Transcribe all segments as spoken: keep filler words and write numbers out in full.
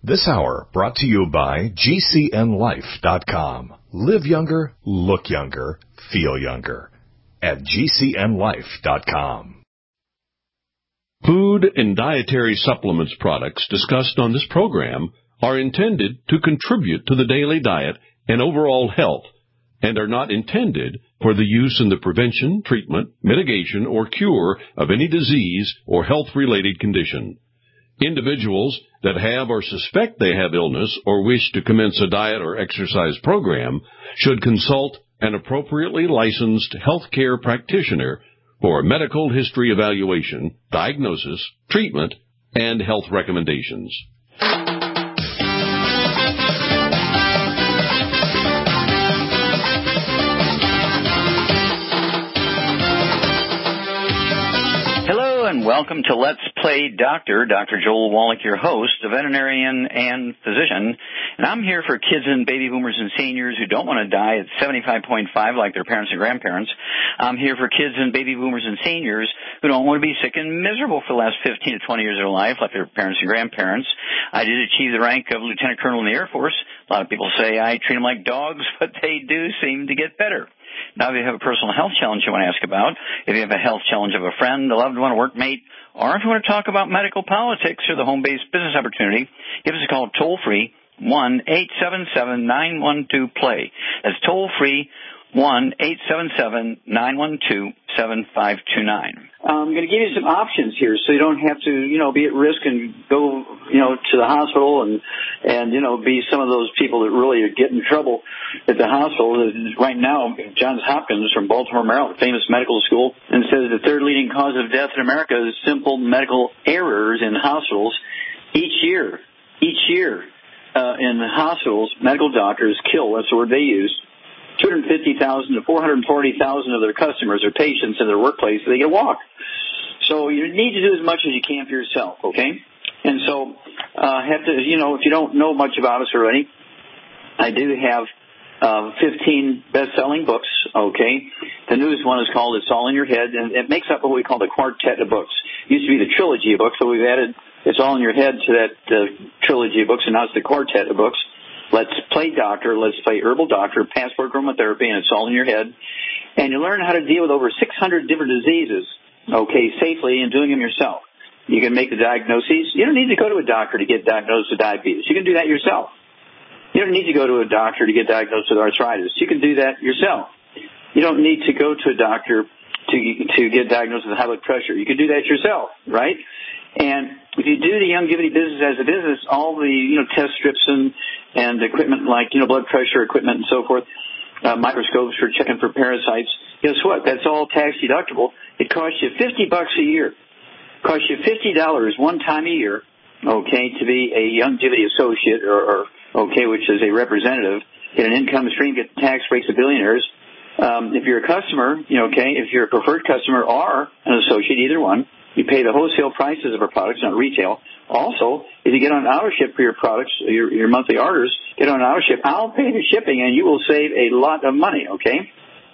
This hour brought to you by G C N life dot com. Live younger, look younger, feel younger at G C N life dot com. Food and dietary supplements products discussed on this program are intended to contribute to the daily diet and overall health and are not intended for the use in the prevention, treatment, mitigation, or cure of any disease or health-related condition. Individuals that have or suspect they have illness or wish to commence a diet or exercise program should consult an appropriately licensed healthcare practitioner for medical history evaluation, diagnosis, treatment, and health recommendations. And welcome to Let's Play Doctor. Doctor Joel Wallach, your host, a veterinarian and physician. And I'm here for kids and baby boomers and seniors who don't want to die at seventy-five point five like their parents and grandparents. I'm here for kids and baby boomers and seniors who don't want to be sick and miserable for the last fifteen to twenty years of their life like their parents and grandparents. I did achieve the rank of lieutenant colonel in the Air Force. A lot of people say I treat them like dogs, but they do seem to get better. Now, if you have a personal health challenge you want to ask about, if you have a health challenge of a friend, a loved one, a workmate, or if you want to talk about medical politics or the home-based business opportunity, give us a call toll-free, one eight seven seven nine one two play. That's toll-free, one eight seven seven nine one two seven five two nine. I'm going to give you some options here so you don't have to, you know, be at risk and go, you know, to the hospital and, and, you know, be some of those people that really get in trouble at the hospital. Right now, Johns Hopkins from Baltimore, Maryland, famous medical school, and says the third leading cause of death in America is simple medical errors in hospitals. Each year, each year uh, in the hospitals, medical doctors kill, that's the word they use, two hundred fifty thousand to four hundred forty thousand of their customers or patients in their workplace. They get a walk. So you need to do as much as you can for yourself, okay? And so uh, have to, you know, if you don't know much about us already, I do have uh, fifteen best-selling books, okay? The newest one is called It's All in Your Head, and it makes up what we call the quartet of books. It used to be the trilogy of books, so we've added It's All in Your Head to that uh, trilogy of books, and now it's the quartet of books. Let's Play Doctor, Let's Play Herbal Doctor, Passport Aromatherapy, and It's All in Your Head. And you learn how to deal with over six hundred different diseases, okay, safely and doing them yourself. You can make the diagnoses. You don't need to go to a doctor to get diagnosed with diabetes. You can do that yourself. You don't need to go to a doctor to get diagnosed with arthritis. You can do that yourself. You don't need to go to a doctor to to get diagnosed with high blood pressure. You can do that yourself, right? And if you do the Youngevity business as a business, all the, you know, test strips and, and equipment like, you know, blood pressure equipment and so forth, uh, microscopes for checking for parasites, guess what? That's all tax deductible. It costs you fifty bucks a year. It costs you fifty dollars one time a year, okay, to be a Youngevity associate or, or okay, which is a representative, get an income stream, get tax breaks of billionaires. Um, if you're a customer, you know, okay, if you're a preferred customer or an associate, either one, you pay the wholesale prices of our products, not retail. Also, if you get on auto ship for your products, your, your monthly orders, get on auto ship, I'll pay the shipping and you will save a lot of money, okay?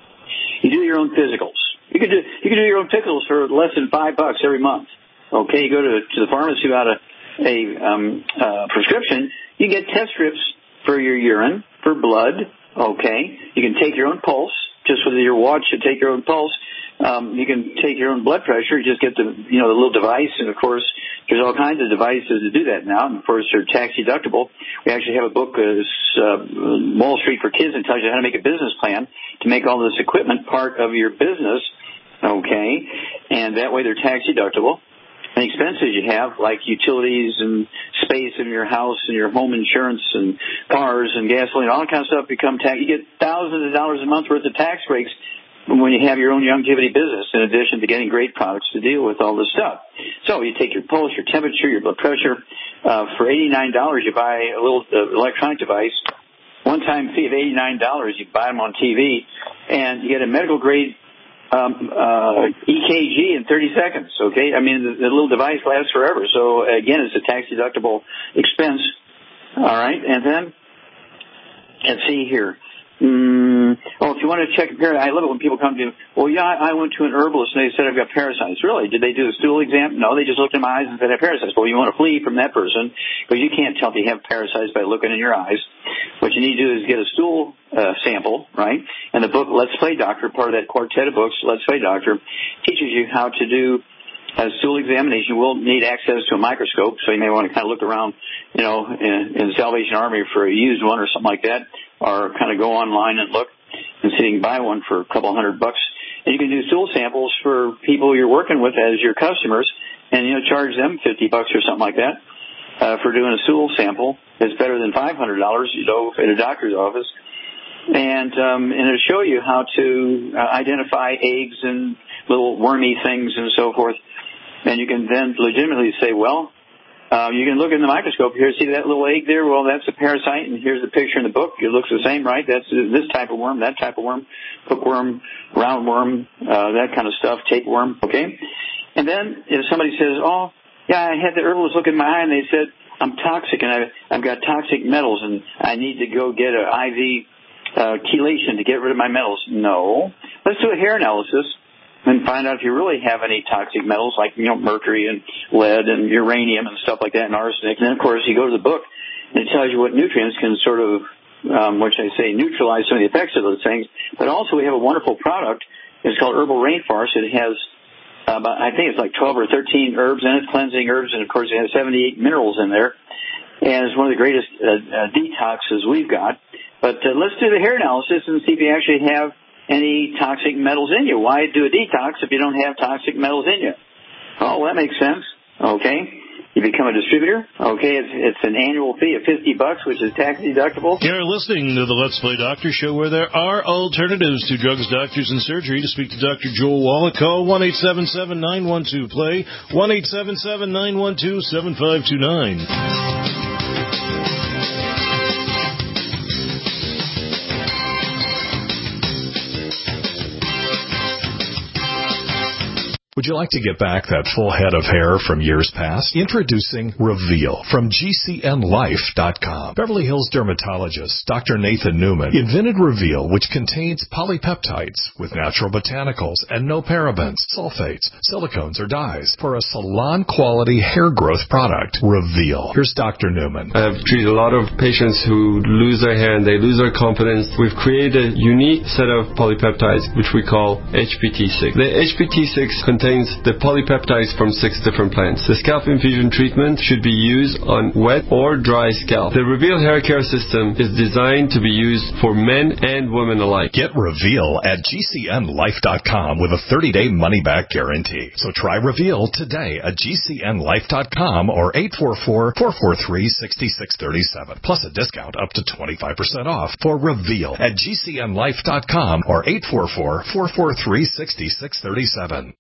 You do your own physicals. You can do, you can do your own physicals for less than five bucks every month, okay? You go to, to the pharmacy without a, a um, uh, prescription, you get test strips for your urine, for blood, okay? You can take your own pulse, just with your watch, you take your own pulse. Um, you can take your own blood pressure. You just get the, you know, the little device, and of course, there's all kinds of devices to do that now. And of course, they're tax deductible. We actually have a book, uh, uh, Wall Street for Kids, that tells you how to make a business plan to make all this equipment part of your business, okay? And that way, they're tax deductible. And expenses you have, like utilities and space in your house and your home insurance and cars and gasoline, all that kind of stuff become tax. You get thousands of dollars a month worth of tax breaks when you have your own Youngevity business, in addition to getting great products to deal with all this stuff. So you take your pulse, your temperature, your blood pressure. Uh, for eighty-nine dollars, you buy a little uh, electronic device. One-time fee of eighty-nine dollars, you buy them on T V, and you get a medical-grade um, uh, E K G in thirty seconds, okay? I mean, the, the little device lasts forever. So, again, it's a tax-deductible expense. All right, and then, let's see here. Mm, oh, if you want to check a parasite, I love it when people come to me, well, yeah, I went to an herbalist and they said I've got parasites. Really? Did they do a stool exam? No, they just looked in my eyes and said I have parasites. Well, you want to flee from that person because you can't tell if you have parasites by looking in your eyes. What you need to do is get a stool uh, sample, right? And the book Let's Play Doctor, part of that quartet of books, Let's Play Doctor, teaches you how to do a stool examination. You will need access to a microscope, so you may want to kind of look around, you know, in, in the Salvation Army for a used one or something like that, or kind of go online and look and see if you can buy one for a couple hundred bucks. And you can do stool samples for people you're working with as your customers, and, you know, charge them fifty bucks or something like that uh, for doing a stool sample. It's better than five hundred dollars, you know, at a doctor's office. And, um, and it'll show you how to uh, identify eggs and little wormy things and so forth. And you can then legitimately say, well, uh, you can look in the microscope here, see that little egg there? Well, that's a parasite, and here's the picture in the book. It looks the same, right? That's this type of worm, that type of worm, hookworm, roundworm, uh, that kind of stuff, tapeworm, okay? And then if somebody says, oh, yeah, I had the herbalist look in my eye, and they said, I'm toxic, and I've, I've got toxic metals, and I need to go get an I V uh, chelation to get rid of my metals. No. Let's do a hair analysis and find out if you really have any toxic metals like, you know, mercury and lead and uranium and stuff like that and arsenic. And then, of course, you go to the book and it tells you what nutrients can sort of, um, which I say, neutralize some of the effects of those things. But also we have a wonderful product. It's called Herbal Rainforest. It has about, I think it's like twelve or thirteen herbs in it, cleansing herbs, and, of course, it has seventy-eight minerals in there. And it's one of the greatest uh, uh, detoxes we've got. But uh, let's do the hair analysis and see if you actually have any toxic metals in you. Why do a detox if you don't have toxic metals in you? Oh, well, that makes sense. Okay. You become a distributor. Okay. It's, it's an annual fee of fifty bucks, which is tax deductible. You're listening to the Let's Play Doctor Show, where there are alternatives to drugs, doctors, and surgery. To speak to Doctor Joel Wallach, call one eight seven seven, nine one two, play, one eight seven seven, nine one two, seven five two nine. Would you like to get back that full head of hair from years past? Introducing Reveal from G C N life dot com. Beverly Hills dermatologist Doctor Nathan Newman invented Reveal, which contains polypeptides with natural botanicals and no parabens, sulfates, silicones, or dyes for a salon-quality hair growth product. Reveal. Here's Doctor Newman. I've treated a lot of patients who lose their hair and they lose their confidence. We've created a unique set of polypeptides, which we call H P T six. The H P T six contains the polypeptides from six different plants. The scalp infusion treatment should be used on wet or dry scalp. The Reveal hair care system is designed to be used for men and women alike. Get Reveal at G C N life dot com with a thirty-day money-back guarantee. So try Reveal today at G C N life dot com or eight four four, four four three, six six three seven, plus a discount up to twenty-five percent off for Reveal at G C N life dot com or eight four four, four four three, six six three seven.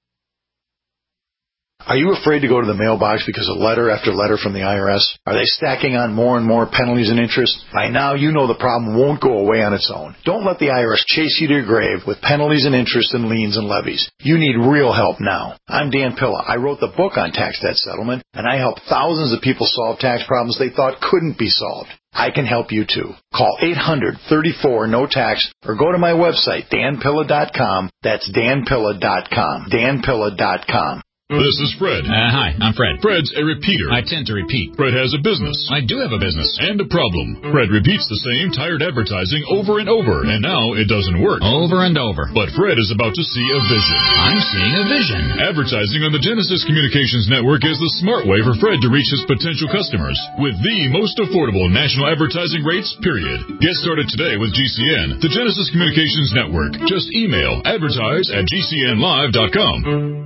Are you afraid to go to the mailbox because of letter after letter from the I R S? Are they stacking on more and more penalties and interest? By now, you know the problem won't go away on its own. Don't let the I R S chase you to your grave with penalties and interest and liens and levies. You need real help now. I'm Dan Pilla. I wrote the book on tax debt settlement, and I help thousands of people solve tax problems they thought couldn't be solved. I can help you too. Call eight hundred, thirty-four, no tax or go to my website, dan pilla dot com. That's dan pilla dot com. dan pilla dot com. This is Fred. Uh, hi, I'm Fred. Fred's a repeater. I tend to repeat. Fred has a business. I do have a business. And a problem. Fred repeats the same tired advertising over and over, and now it doesn't work. Over and over. But Fred is about to see a vision. I'm seeing a vision. Advertising on the Genesis Communications Network is the smart way for Fred to reach his potential customers with the most affordable national advertising rates, period. Get started today with G C N, the Genesis Communications Network. Just email advertise at G C N live dot com.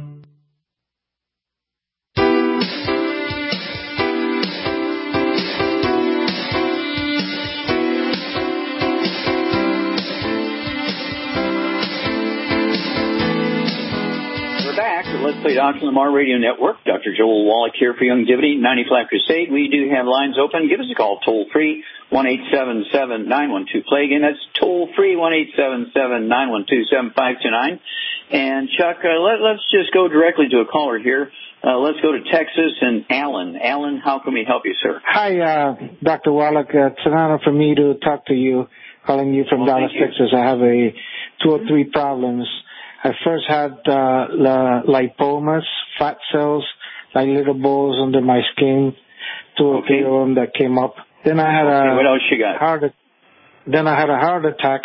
Let's Play Doctor Lamar Radio Network. Doctor Joel Wallach here for Youngevity, ninety-five Crusade. We do have lines open. Give us a call toll free, one eight seven seven, nine one two, play. Again, that's toll free, one eight seven seven, nine one two, seven five two nine. And Chuck, uh, let, let's just go directly to a caller here. Uh, let's go to Texas and Alan. Alan, how can we help you, sir? Hi, uh, Doctor Wallach. Uh, it's an honor for me to talk to you. calling you from well, Dallas, Texas. I have a two or three problems. I first had uh, la- lipomas, fat cells, like little balls under my skin, two or okay. three of them that came up. Then I had okay, a what else you got? heart. Then I had a heart attack,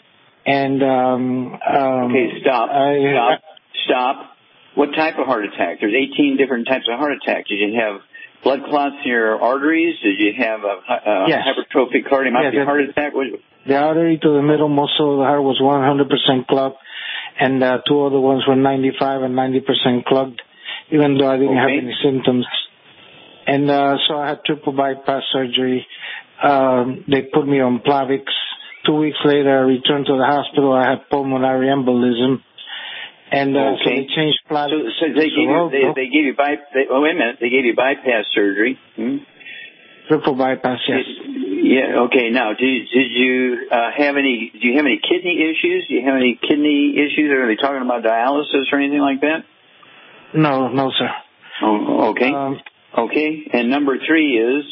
and um, um, okay, stop, I, stop, stop. What type of heart attack? There's eighteen different types of heart attack. Did you have blood clots in your arteries? Did you have a, a yes. hypertrophic cardiomyopathy yeah, heart attack? What, the artery to the middle muscle of the heart was one hundred percent clogged, and uh, two other ones were ninety-five and ninety percent clogged, even though I didn't okay. have any symptoms. And uh, so I had triple bypass surgery. Um, they put me on Plavix. Two weeks later, I returned to the hospital. I had pulmonary embolism. And uh, okay. so they changed Plavix. So, so they, gave you, they, they gave you by, they, oh, wait a minute, they gave you bypass surgery. Hmm? Triple bypass, yes. Yeah, okay. Now, did, did you uh, have any, do you have any kidney issues? Do you have any kidney issues? Are they talking about dialysis or anything like that? No, no, sir. Oh, okay. Um, okay. And number three is?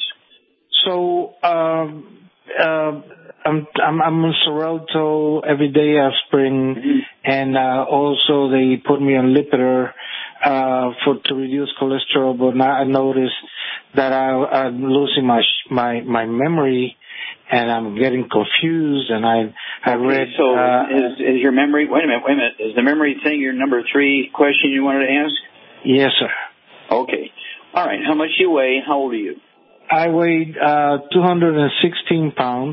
So, um, uh, I'm, I'm, I'm on Xarelto every day aspirin, mm-hmm. and uh, also they put me on Lipitor uh, for to reduce cholesterol. But now I noticed that I, I'm losing my my my memory, and I'm getting confused. And I I okay, read. So uh, is, is your memory? Wait a minute. Wait a minute. Is the memory thing your number three question you wanted to ask? Yes, sir. Okay. All right. How much you weigh? How old are you? I weighed uh, two hundred sixteen pounds.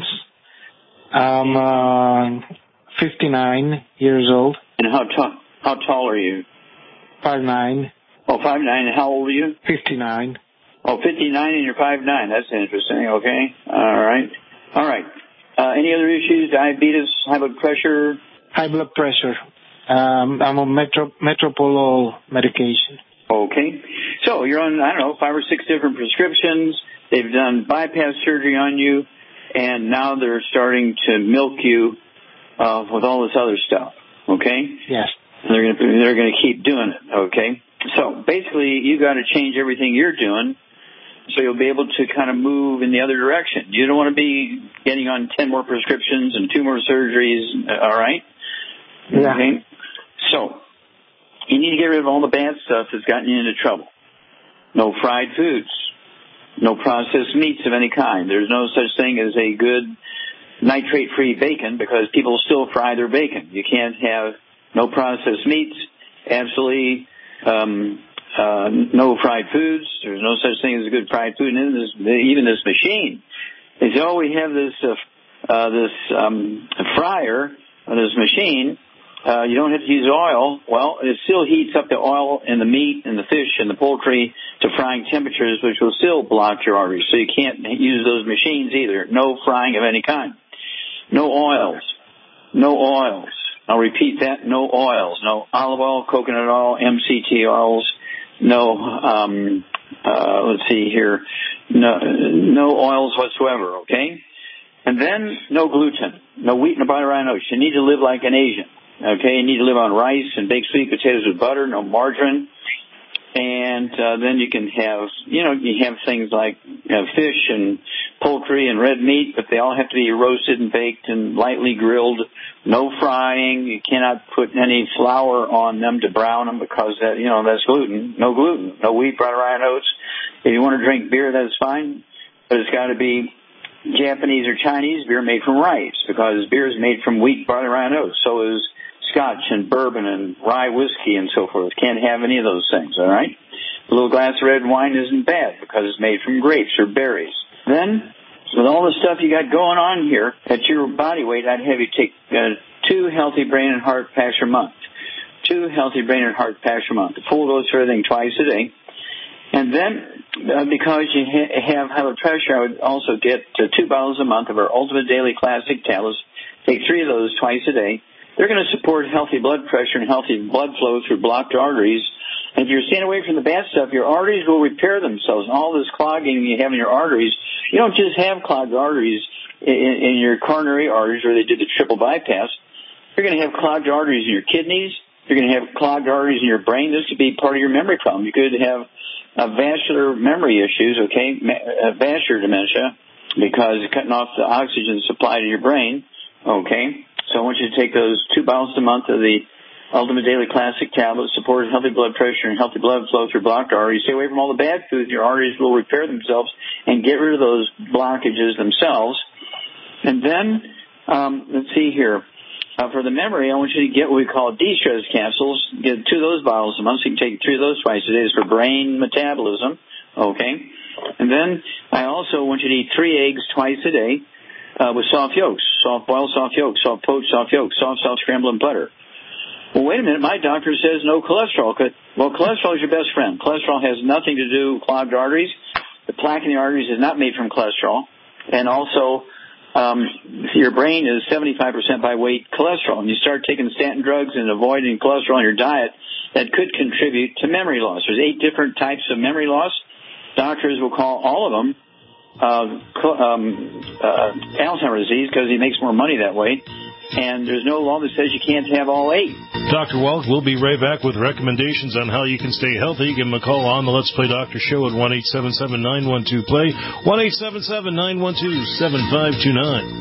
I'm uh, fifty-nine years old. And how tall? How tall are you? five nine. Oh, five nine. And how old are you? fifty-nine. Oh, fifty-nine, and you're five nine. That's interesting. Okay. All right. All right. Uh, any other issues? Diabetes, high blood pressure? High blood pressure. Um, I'm on metro, Metropolol medication. Okay. So you're on, I don't know, five or six different prescriptions. They've done bypass surgery on you, and now they're starting to milk you uh, with all this other stuff. Okay? Yes. And they're going to they're going to keep doing it. Okay? So basically, you got to change everything you're doing, so you'll be able to kind of move in the other direction. You don't want to be getting on ten more prescriptions and two more surgeries. All right? Yeah. Okay? So you need to get rid of all the bad stuff that's gotten you into trouble. No fried foods. No processed meats of any kind. There's no such thing as a good nitrate-free bacon because people still fry their bacon. You can't have no processed meats, absolutely um, uh, no fried foods. There's no such thing as a good fried food. And this, even this machine, they say, oh, we have this uh, uh, this um, fryer, uh, this machine. Uh, you don't have to use oil. Well, it still heats up the oil and the meat and the fish and the poultry to frying temperatures, which will still block your arteries. So you can't use those machines either. No frying of any kind. No oils. No oils. I'll repeat that. No oils. No olive oil, coconut oil, M C T oils. No, um, uh, let's see here. No, no oils whatsoever, okay? And then no gluten. No wheat and butter oats. You need to live like an Asian. Okay, you need to live on rice and baked sweet potatoes with butter, no margarine. And uh, then you can have, you know, you have things like you know, fish and poultry and red meat, but they all have to be roasted and baked and lightly grilled. No frying. You cannot put any flour on them to brown them because, that, you know, that's gluten. No gluten. No wheat, butter, iron, oats. If you want to drink beer, that's fine. But it's got to be Japanese or Chinese beer made from rice because beer is made from wheat, butter, iron, oats. So is Scotch and bourbon and rye whiskey and so forth. Can't have any of those things, all right? A little glass of red wine isn't bad because it's made from grapes or berries. Then, with all the stuff you got going on here, at your body weight, I'd have you take uh, two healthy brain and heart packs a month. Two healthy brain and heart packs a month. A full dose of everything twice a day. And then, uh, because you ha- have high blood pressure, I would also get uh, two bottles a month of our Ultimate Daily Classic tablets. Take three of those twice a day. They're going to support healthy blood pressure and healthy blood flow through blocked arteries. And if you're staying away from the bad stuff, your arteries will repair themselves. And all this clogging you have in your arteries, you don't just have clogged arteries in, in your coronary arteries where they did the triple bypass. You're going to have clogged arteries in your kidneys. You're going to have clogged arteries in your brain. This could be part of your memory problem. You could have uh, vascular memory issues, okay, uh, vascular dementia, because it's cutting off the oxygen supply to your brain. Okay? So I want you to take those two bottles a month of the Ultimate Daily Classic tablets, support healthy blood pressure and healthy blood flow through blocked arteries. Stay away from all the bad foods. Your arteries will repair themselves and get rid of those blockages themselves. And then, um, let's see here. Uh, for the memory, I want you to get what we call de-stress capsules. Get two of those bottles a month, so you can take three of those twice a day. It's for brain metabolism. Okay? And then I also want you to eat three eggs twice a day uh, with soft yolks, soft boiled soft yolks, soft poached soft yolks, soft, soft scrambled and butter. Well, wait a minute. My doctor says no cholesterol. Well, cholesterol is your best friend. Cholesterol has nothing to do with clogged arteries. The plaque in the arteries is not made from cholesterol. And also, um, your brain is seventy-five percent by weight cholesterol. And you start taking statin drugs and avoiding cholesterol in your diet, that could contribute to memory loss. There's eight different types of memory loss. Doctors will call all of them uh, um, uh, Alzheimer's disease because he makes more money that way. And there's no law that says you can't have all eight. Doctor Wallach will be right back with recommendations on how you can stay healthy. Give him a call on the Let's Play Doctor Show at one eight seven seven, nine one two, play, one eight seven seven, nine one two, seven five two nine.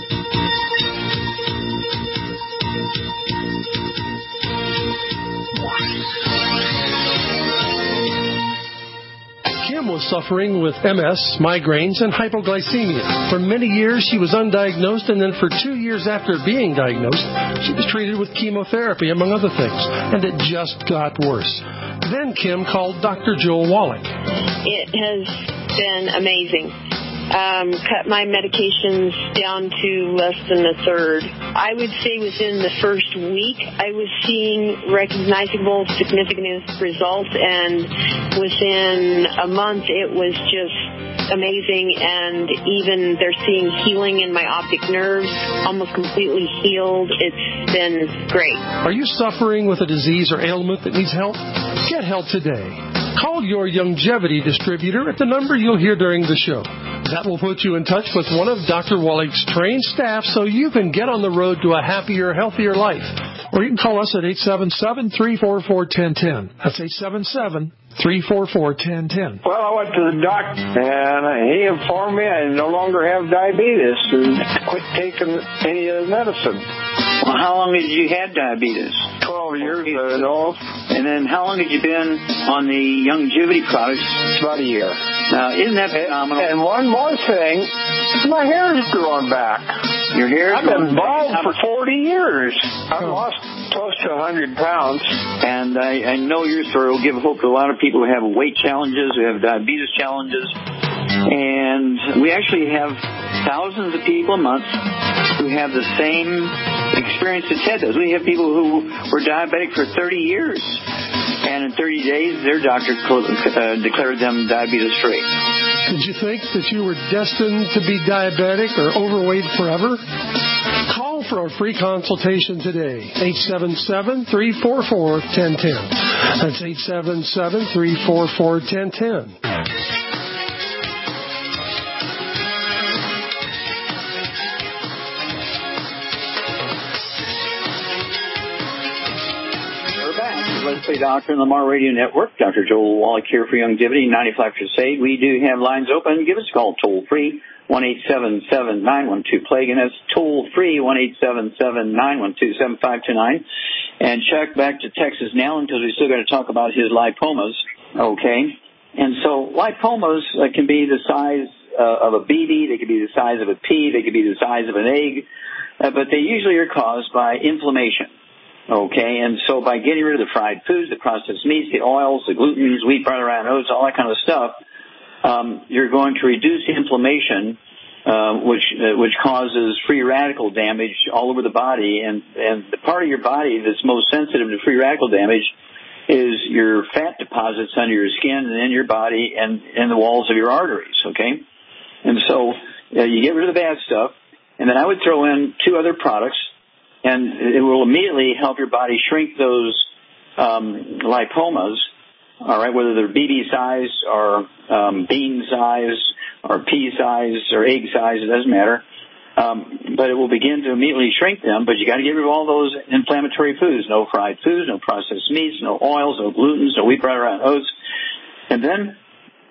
Kim was suffering with M S, migraines, and hypoglycemia. For many years, she was undiagnosed, and then for two years after being diagnosed, she was treated with chemotherapy, among other things, and it just got worse. Then Kim called Doctor Joel Wallach. It has been amazing. Um, cut my medications down to less than a third. I would say within the first week, I was seeing recognizable, significant results, and within a month, it was just amazing, and even they're seeing healing in my optic nerves, almost completely healed. It's been great. Are you suffering with a disease or ailment that needs help? Get help today. Call your Youngevity distributor at the number you'll hear during the show. That will put you in touch with one of Doctor Wallach's trained staff so you can get on the road to a happier, healthier life. Or you can call us at eight seven seven, three four four, one zero one zero. That's eight seven seven, three four four, one zero one zero. Well, I went to the doctor, and he informed me I no longer have diabetes and quit taking any of the medicine. Well, how long had you had diabetes? Twelve years, I know. And then how long had you been on the Youngevity products? It's about a year. Now, isn't that phenomenal? And one more thing, my hair is growing back. Your hair is I've been growing bald for forty years. I've lost close to one hundred pounds. And I, I know your story will give hope to a lot of people who have weight challenges, who have diabetes challenges. And we actually have thousands of people a month who have the same experience that Ted does. We have people who were diabetic for thirty years. And in thirty days, their doctor uh, declared them diabetes-free. Did you think that you were destined to be diabetic or overweight forever? Call for a free consultation today. eight seven seven, three four four, one zero one zero. That's eight seven seven, three four four, one zero one zero. Let's Play Doctor on the Lamar Radio Network. Doctor Joel Wallach here for Youngevity, ninety-five Crusade. We do have lines open. Give us a call toll-free, one eight seven seven, nine one two, play. Again, that's toll-free, one eight seven seven, nine one two, seven five two nine. And check back to Texas now because we still got to talk about his lipomas. Okay? And so lipomas uh, can be the size uh, of a B B, they can be the size of a pea, they can be the size of an egg, uh, but they usually are caused by inflammation. Okay, and so by getting rid of the fried foods, the processed meats, the oils, the glutens, wheat, butter, and oats, all that kind of stuff, um, you're going to reduce inflammation, uh, which uh, which causes free radical damage all over the body. And, and the part of your body that's most sensitive to free radical damage is your fat deposits under your skin and in your body and in the walls of your arteries, okay? And so uh, you get rid of the bad stuff, and then I would throw in two other products, and it will immediately help your body shrink those um, lipomas, all right, whether they're B B size or um, bean size or pea size or egg size, it doesn't matter. Um, but it will begin to immediately shrink them, but you got to get rid of all those inflammatory foods, no fried foods, no processed meats, no oils, no glutens, no wheat, butter, and oats. And then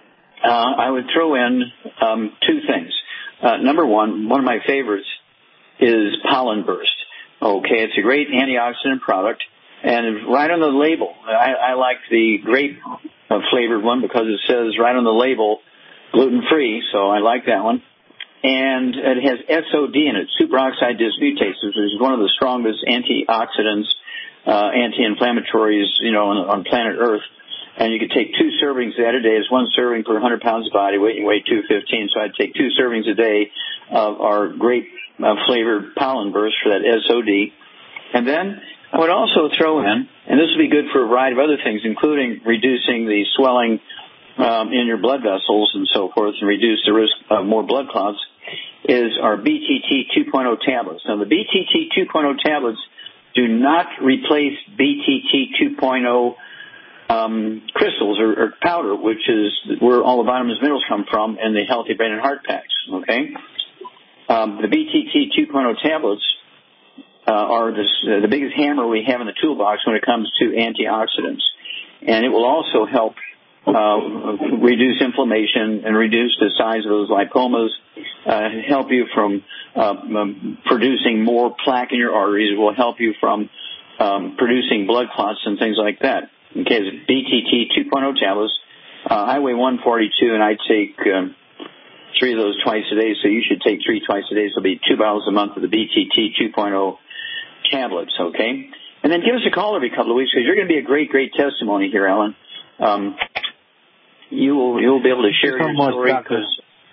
uh, I would throw in um, two things. Uh, number one, one of my favorites is Pollen Burst. Okay, it's a great antioxidant product, and right on the label, I, I like the grape uh, flavored one because it says right on the label, gluten-free, so I like that one. And it has S O D in it, superoxide dismutase, which is one of the strongest antioxidants, uh, anti-inflammatories, you know, on, on planet Earth. And you could take two servings of that a day. It's one serving per one hundred pounds of body weight. You weigh two fifteen, so I'd take two servings a day of our grape uh, flavored Pollen Burst for that S O D. And then I would also throw in, and this would be good for a variety of other things, including reducing the swelling um, in your blood vessels and so forth, and reduce the risk of more blood clots, is our B T T two point oh tablets. Now, the B T T two point oh tablets do not replace B T T two point oh um, crystals or, or powder, which is where all the vitamins and minerals come from in the Healthy Brain and Heart packs, okay? Um, the B T T two point oh tablets uh, are this, uh, the biggest hammer we have in the toolbox when it comes to antioxidants. And it will also help uh, reduce inflammation and reduce the size of those lipomas, uh, help you from uh, um, producing more plaque in your arteries. It will help you from um, producing blood clots and things like that. Okay, it's B T T two point oh tablets. Uh, I weigh one forty-two, and I take um, three of those twice a day, so you should take three twice a day. So it'll be two bottles a month of the B T T two point oh tablets, okay? And then give us a call every couple of weeks, because you're going to be a great, great testimony here, Alan. Um, you will you'll be able to share your so story. Because,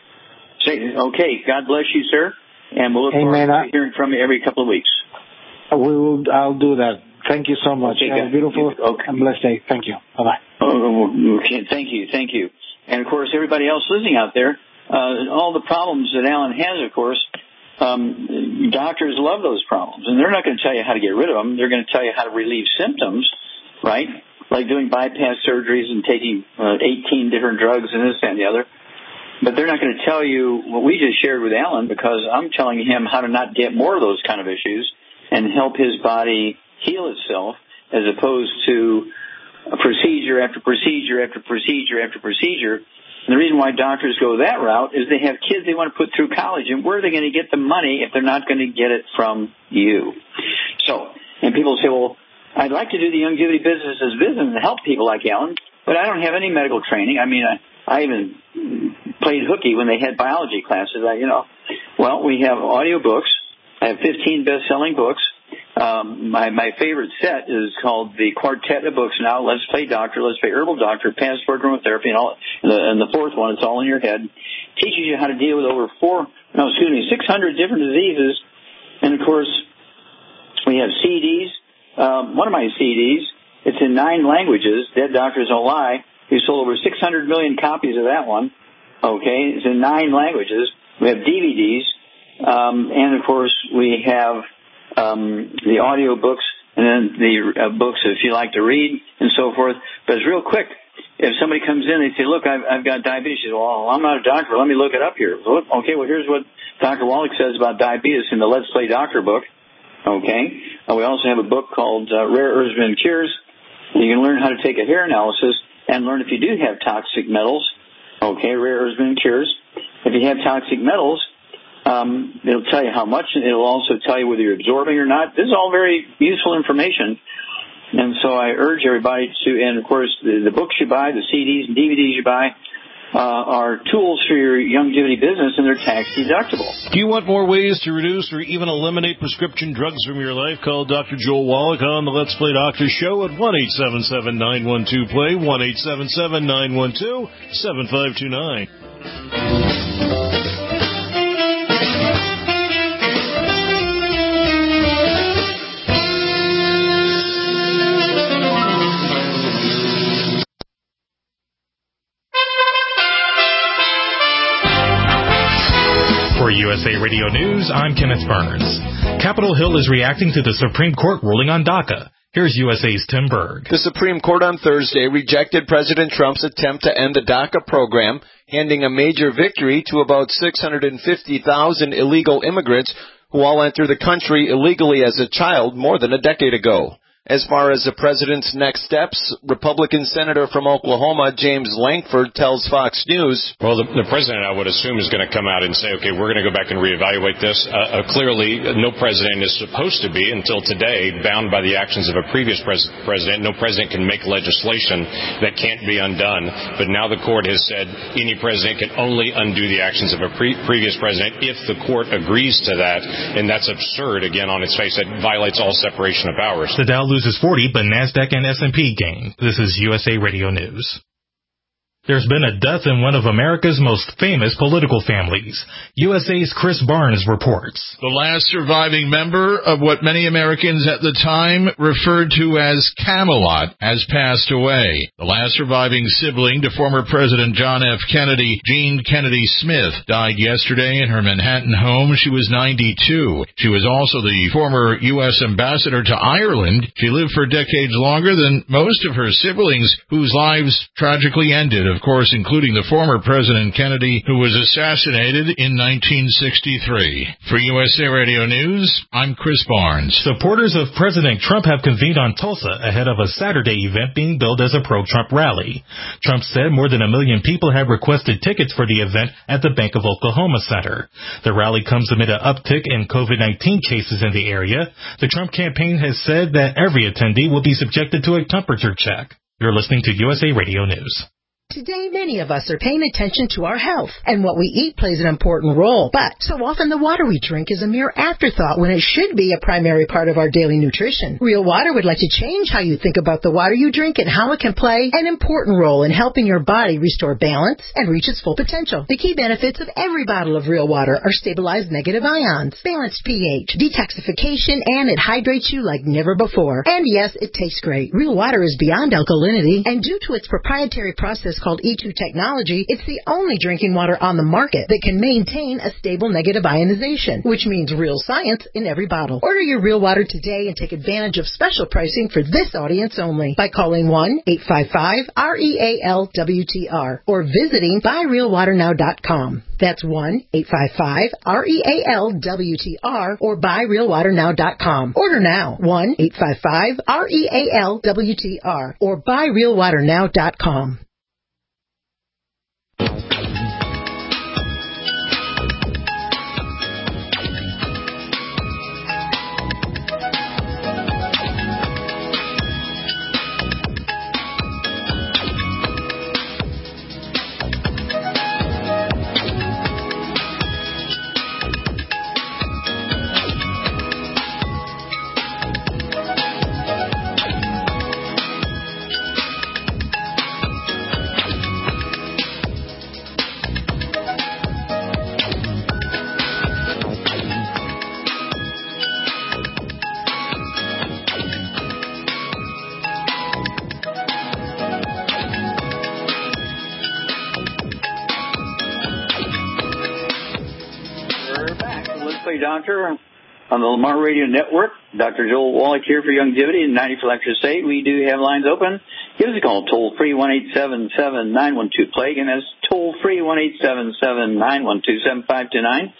okay, God bless you, sir, and we'll look Amen. forward to hearing from you every couple of weeks. We will. I'll do that. Thank you so much. Okay, Have a beautiful okay. and blessed day. Thank you. Bye-bye. Oh, okay, thank you, thank you. And, of course, everybody else listening out there, uh, all the problems that Alan has, of course, um, doctors love those problems. And they're not going to tell you how to get rid of them. They're going to tell you how to relieve symptoms, right, like doing bypass surgeries and taking uh, eighteen different drugs and this, that, and the other. But they're not going to tell you what we just shared with Alan, because I'm telling him how to not get more of those kind of issues and help his body heal itself, as opposed to a procedure after procedure after procedure after procedure. And the reason why doctors go that route is they have kids they want to put through college, and where are they going to get the money if they're not going to get it from you? So, and people say, well, I'd like to do the longevity business as business and help people like Alan, but I don't have any medical training. I mean, I, I even played hooky when they had biology classes. I, you know, well, we have audio books. I have fifteen best-selling books. Um, my, my favorite set is called the quartet of books now, Let's Play Doctor, Let's Play Herbal Doctor, Passport Aromatherapy, and all, and the, and the fourth one, It's All in Your Head, teaches you how to deal with over four, no, excuse me, six hundred different diseases. And, of course, we have C Ds. Um, one of my C Ds, it's in nine languages, Dead Doctors Don't Lie. We sold over six hundred million copies of that one. Okay, it's in nine languages. We have D V Ds. Um, and, of course, we have Um, the audio books, and then the uh, books if you like to read and so forth. But it's real quick. If somebody comes in, they say, look, I've, I've got diabetes. You say, well, I'm not a doctor. Let me look it up here. Okay, well, here's what Doctor Wallach says about diabetes in the Let's Play Doctor book. Okay. Uh, we also have a book called uh, Rare Herbs and Cures. You can learn how to take a hair analysis and learn if you do have toxic metals. Okay, Rare Herbs and Cures. If you have toxic metals, Um, it'll tell you how much, and it'll also tell you whether you're absorbing or not. This is all very useful information. And so I urge everybody to, and of course, the, the books you buy, the C Ds and D V Ds you buy, uh, are tools for your longevity business, and they're tax deductible. Do you want more ways to reduce or even eliminate prescription drugs from your life? Call Doctor Joel Wallach on the Let's Play Doctor Show at one eight seven seven, nine one two, play, one eight seven seven, nine one two, seven five two nine. U S A Radio News, I'm Kenneth Burns. Capitol Hill is reacting to the Supreme Court ruling on DACA. Here's U S A's Tim Berg. The Supreme Court on Thursday rejected President Trump's attempt to end the DACA program, handing a major victory to about six hundred fifty thousand illegal immigrants who all entered the country illegally as a child more than a decade ago. As far as the president's next steps, Republican Senator from Oklahoma, James Lankford, tells Fox News, Well, the, the president, I would assume, is going to come out and say, okay, we're going to go back and reevaluate this. Uh, uh, clearly, no president is supposed to be, until today, bound by the actions of a previous pres- president. No president can make legislation that can't be undone. But now the court has said any president can only undo the actions of a pre- previous president if the court agrees to that. And that's absurd, again, on its face. That violates all separation of powers. The Dow loses forty, but NASDAQ and S and P gain. This is U S A Radio News. There's been a death in one of America's most famous political families. U S A's Chris Barnes reports. The last surviving member of what many Americans at the time referred to as Camelot has passed away. The last surviving sibling to former President John F. Kennedy, Jean Kennedy Smith, died yesterday in her Manhattan home. She was ninety-two. She was also the former U S ambassador to Ireland. She lived for decades longer than most of her siblings, whose lives tragically ended, of course, including the former President Kennedy, who was assassinated in nineteen sixty-three. For U S A Radio News, I'm Chris Barnes. Supporters of President Trump have convened on Tulsa ahead of a Saturday event being billed as a pro-Trump rally. Trump said more than a million people have requested tickets for the event at the Bank of Oklahoma Center. The rally comes amid an uptick in COVID nineteen cases in the area. The Trump campaign has said that every attendee will be subjected to a temperature check. You're listening to U S A Radio News. Today, many of us are paying attention to our health, and what we eat plays an important role. But so often the water we drink is a mere afterthought when it should be a primary part of our daily nutrition. Real Water would like to change how you think about the water you drink and how it can play an important role in helping your body restore balance and reach its full potential. The key benefits of every bottle of Real Water are stabilized negative ions, balanced pH, detoxification, and it hydrates you like never before. And yes, it tastes great. Real Water is beyond alkalinity, and due to its proprietary process called E two technology, it's the only drinking water on the market that can maintain a stable negative ionization, which means real science in every bottle. Order your Real Water today and take advantage of special pricing for this audience only by calling one eight five five R E A L W T R or visiting buy real water now dot com. That's one eight five five R E A L W T R or buy real water now dot com. Order now, one eight five five R E A L W T R or buy real water now dot com. Doctor on the Lamar Radio Network. Doctor Joel Wallach here for Youngevity and ninety for Electricity. We do have lines open. Give us a call, toll free, one eight seven seven nine one two plague, and that's toll free, one eight seven seven nine one two seven five two nine.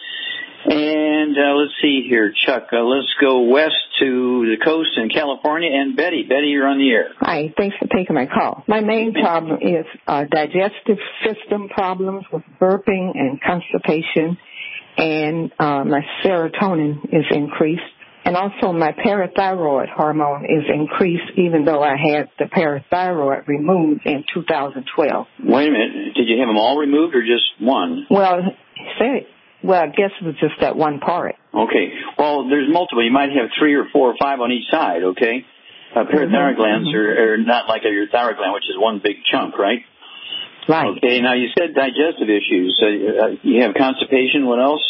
And uh, let's see here, Chuck. Uh, let's go west to the coast in California. And Betty, Betty, you're on the air. Hi, thanks for taking my call. My main problem is uh, digestive system problems with burping and constipation, and uh, my serotonin is increased. And also my parathyroid hormone is increased, even though I had the parathyroid removed in two thousand twelve. Wait a minute. Did you have them all removed or just one? Well, say Well, I guess it was just that one part. Okay. Well, there's multiple. You might have three or four or five on each side, okay? Uh, parathyroid mm-hmm. glands are, are not like your thyroid gland, which is one big chunk, right? Right. Okay. Now, you said digestive issues. Uh, you have constipation. What else?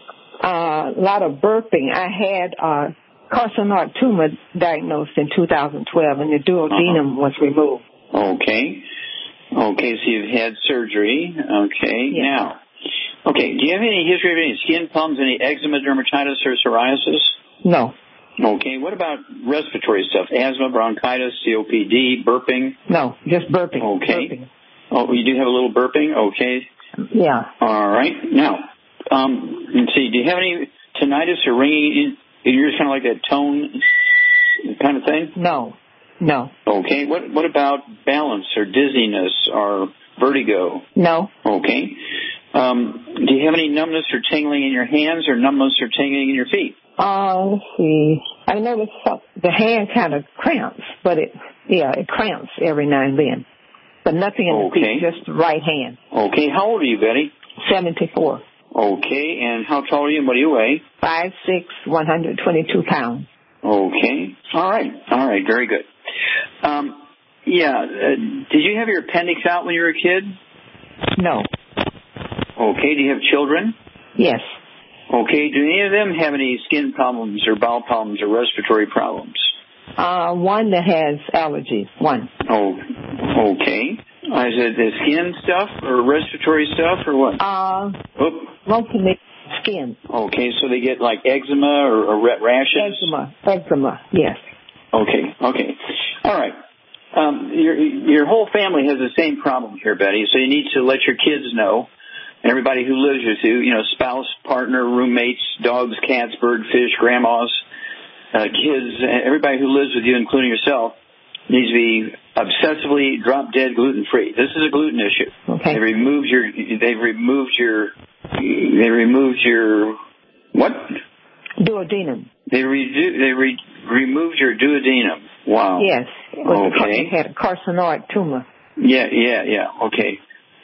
Uh, a lot of burping. I had uh, carcinoid tumor diagnosed in two thousand twelve, and the duodenum uh-huh. was removed. Okay. Okay, so you've had surgery. Okay. Yeah. Now, okay, do you have any history of any skin problems, any eczema, dermatitis, or psoriasis? No. Okay, what about respiratory stuff? Asthma, bronchitis, C O P D, burping? No, just burping. Okay. Burping. Oh, you do have a little burping? Okay. Yeah. All right. Now, um, let's see, do you have any tinnitus or ringing in your ears, kind of like that tone, kind of thing? No, no. Okay. What what about balance or dizziness or vertigo? No. Okay. Um, do you have any numbness or tingling in your hands or numbness or tingling in your feet? Uh, let's see. I notice the hand kind of cramps, but it, yeah, it cramps every now and then. But nothing in the Okay. feet, just the right hand. Okay. How old are you, Betty? seventy-four. Okay. And how tall are you and what do you weigh? Five, six, one hundred twenty-two pounds. Okay. All right. All right. Very good. Um, yeah. Uh, did you have your appendix out when you were a kid? No. Okay. Do you have children? Yes. Okay. Do any of them have any skin problems or bowel problems or respiratory problems? Uh, one that has allergies. One. Oh, okay. Uh, is it the skin stuff or respiratory stuff or what? Uh, oh. mostly skin. Okay, so they get like eczema or, or rashes? Eczema. Eczema, yes. Okay, okay. All right. Um, your, your whole family has the same problem here, Betty, so you need to let your kids know, and everybody who lives with you, you know, spouse, partner, roommates, dogs, cats, bird, fish, grandmas, uh, kids, everybody who lives with you, including yourself, needs to be obsessively drop-dead gluten-free. This is a gluten issue. Okay. They removed your, they've removed your, they removed your, what? Duodenum. They redo, they re, removed your duodenum. Wow. Yes. It was Okay. A, it had a carcinoid tumor. Yeah, yeah, yeah. Okay.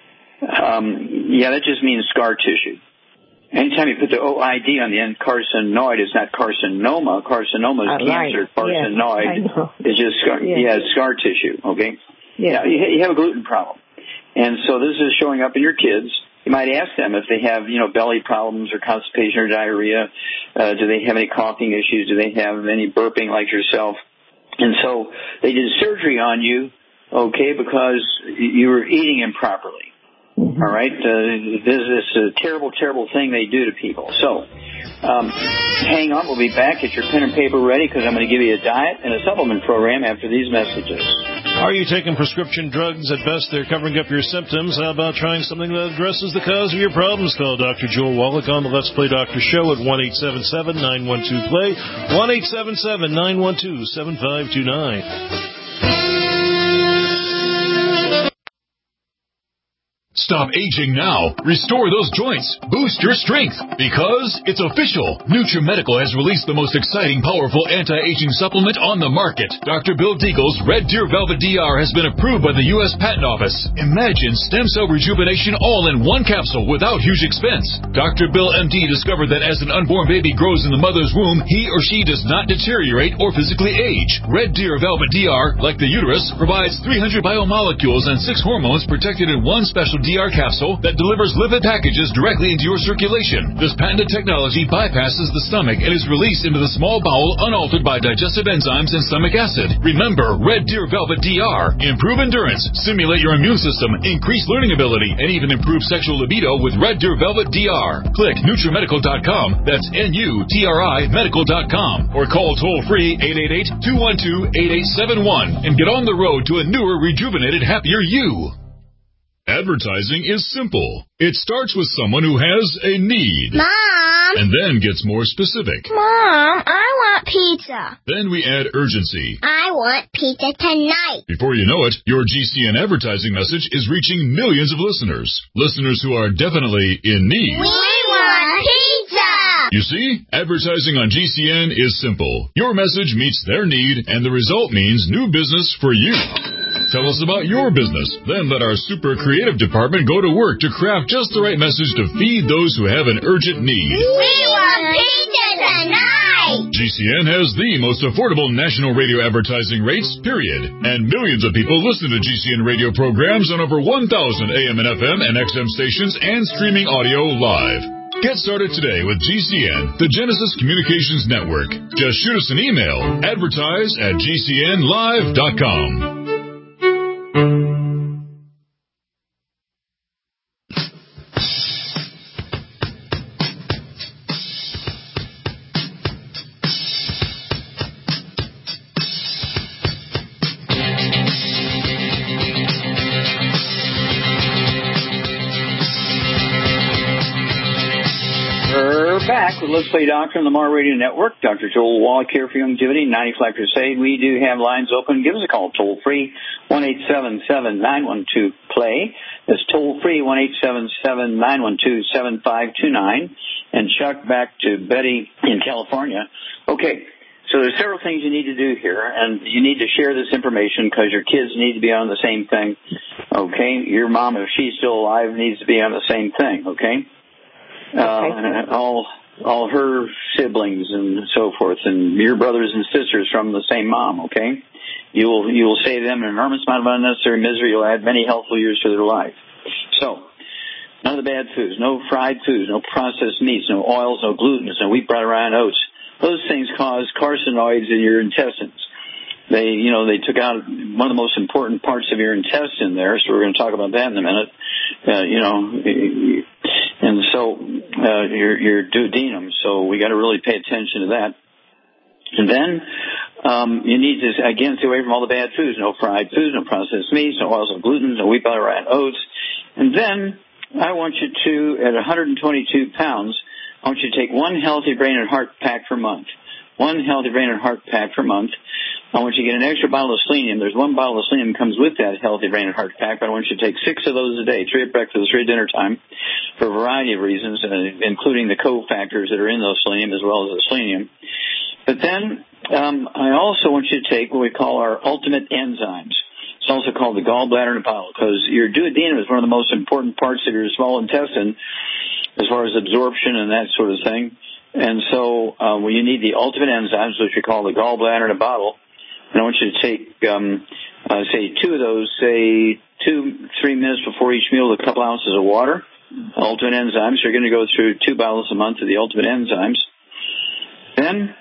Um, yeah, that just means scar tissue. Anytime you put the O I D on the end, carcinoid, it's not carcinoma. Carcinoma is I cancer. like. Carcinoid yes, is just scar, yes. yeah, it's scar tissue. Okay. Yes. Yeah, you, you have a gluten problem, and so this is showing up in your kids. You might ask them if they have, you know, belly problems or constipation or diarrhea. Uh, do they have any coughing issues? Do they have any burping like yourself? And so they did surgery on you, okay, because you were eating improperly. Mm-hmm. All right? Uh, this is a terrible, terrible thing they do to people. So um, hang on. We'll be back. Get your pen and paper ready because I'm going to give you a diet and a supplement program after these messages. Are you taking prescription drugs? At best, they're covering up your symptoms. How about trying something that addresses the cause of your problems? Call Doctor Joel Wallach on the Let's Play Doctor Show at one eight seven seven, nine one two, play, one eight seven seven, nine one two, seven five two nine. Stop aging now. Restore those joints. Boost your strength. Because it's official. NutriMedical has released the most exciting, powerful anti-aging supplement on the market. Doctor Bill Deagle's Red Deer Velvet D R has been approved by the U S Patent Office. Imagine stem cell rejuvenation all in one capsule without huge expense. Doctor Bill M D discovered that as an unborn baby grows in the mother's womb, he or she does not deteriorate or physically age. Red Deer Velvet D R, like the uterus, provides three hundred biomolecules and six hormones protected in one special D R capsule that delivers lipid packages directly into your circulation. This patented technology bypasses the stomach and is released into the small bowel unaltered by digestive enzymes and stomach acid. Remember, Red Deer Velvet D R. Improve endurance, stimulate your immune system, increase learning ability, and even improve sexual libido with Red Deer Velvet D R. Click NutriMedical dot com, that's N U T R I medical dot com, or call toll-free eight eight eight, two one two, eight eight seven one and get on the road to a newer, rejuvenated, happier you. Advertising is simple. It starts with someone who has a need. Mom! And then gets more specific. Mom, I want pizza. Then we add urgency. I want pizza tonight. Before you know it, your G C N advertising message is reaching millions of listeners. Listeners who are definitely in need. We want pizza! You see, advertising on G C N is simple. Your message meets their need, and the result means new business for you. Tell us about your business. Then let our super creative department go to work to craft just the right message to feed those who have an urgent need. We want pizza tonight! G C N has the most affordable national radio advertising rates, period. And millions of people listen to G C N radio programs on over one thousand A M and F M and X M stations and streaming audio live. Get started today with G C N, the Genesis Communications Network. Just shoot us an email, advertise at G C N live dot com. We're we're back with Let's Play Doctor on the Mar Radio Network. Doctor Joel Wallach here for Youngevity, ninety-five Crusade. We do have lines open. Give us a call toll free, one eight seven seven, nine one two, play. That's toll free, one eight seven seven, nine one two, seven five two nine. And Chuck, back to Betty in California. Okay, so there's several things you need to do here, and you need to share this information because your kids need to be on the same thing. Okay, your mom, if she's still alive, needs to be on the same thing. Okay. Uh, and all all her siblings and so forth, and your brothers and sisters from the same mom. Okay, you will you will save them an enormous amount of unnecessary misery. You'll add many healthful years to their life. So, none of the bad foods, no fried foods, no processed meats, no oils, no glutens, no wheat, bread, rye, and oats. Those things cause carcinoids in your intestines. They, you know, they took out one of the most important parts of your intestine there, so we're going to talk about that in a minute. Uh, you know, and so uh, your your duodenum. So we got to really pay attention to that. And then um, you need to again stay away from all the bad foods: no fried foods, no processed meats, no oils, no gluten, no wheat, butter, rye, and oats. And then I want you to, at one hundred twenty-two pounds, I want you to take one healthy brain and heart pack per month. One healthy brain and heart pack per month. I want you to get an extra bottle of selenium. There's one bottle of selenium that comes with that healthy brain and heart pack, but I want you to take six of those a day, three at breakfast, three at dinner time, for a variety of reasons, uh, including the cofactors that are in those selenium as well as the selenium. But then um, I also want you to take what we call our ultimate enzymes. It's also called the gallbladder in a bottle, because your duodenum is one of the most important parts of your small intestine as far as absorption and that sort of thing. And so uh, well, you need the ultimate enzymes, which we call the gallbladder in a bottle. And I want you to take, um, uh, say, two of those, say, two, three minutes before each meal with a couple ounces of water. Ultimate enzymes. You're going to go through two bottles a month of the ultimate enzymes. Then